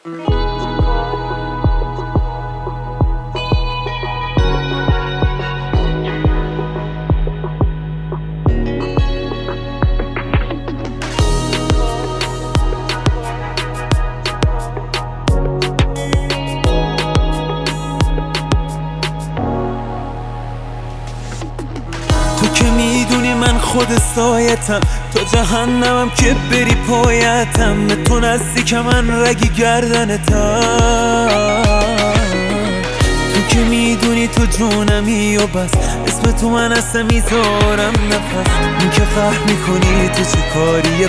تو که میدونی من خود سایتم، تا جهنمم که بری پایتم. به تو نزدیک من رگی گردنتم. تو که میدونی تو جونمی و بس، اسم تو من اصلا میذارم نفس. این که فهم میکنی تو چه کاریه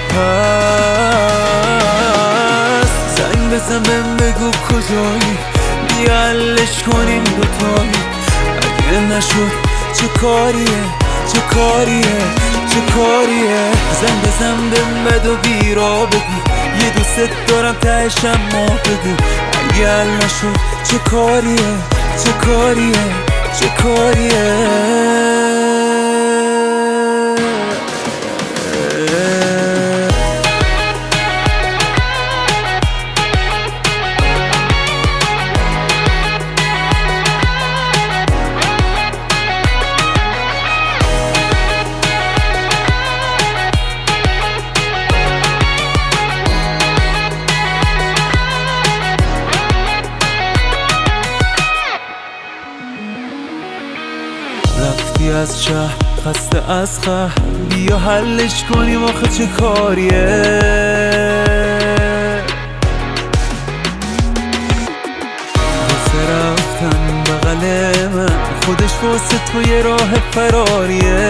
پس. زنگ بزن بهم بگو کجایی، بیا حلش کنیم دوتایی. اگه نشد چه کاریه، چه کاریه، چه کاریه. زنگ بزن بهم بد و بیرا بگو، یه دوست دارم تهش اما بگو. اگه حل نشد چه کاریه، چه کاریه، چه کاریه. رفتی از شهر خسته از قهر، بیا حلش کنیم آخه چه کاریه. واسه رفتن بغل من، خودش واسه تو یه راه فراریه.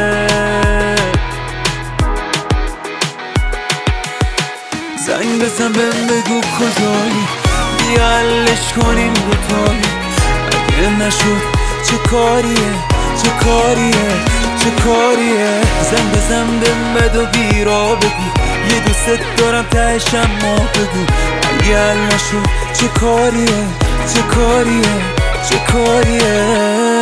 زنگ بزن بهم بگو کجایی، بیا حلش کنیم دوتایی. اگه نشد چه کاریه، چه کاریه، چه کاریه. زنگ بزن بهم بد و بیرا بگو، یه دوست دارم تهش اما بگو. اگه حل نشد چه کاریه، چه کاریه، چه کاریه.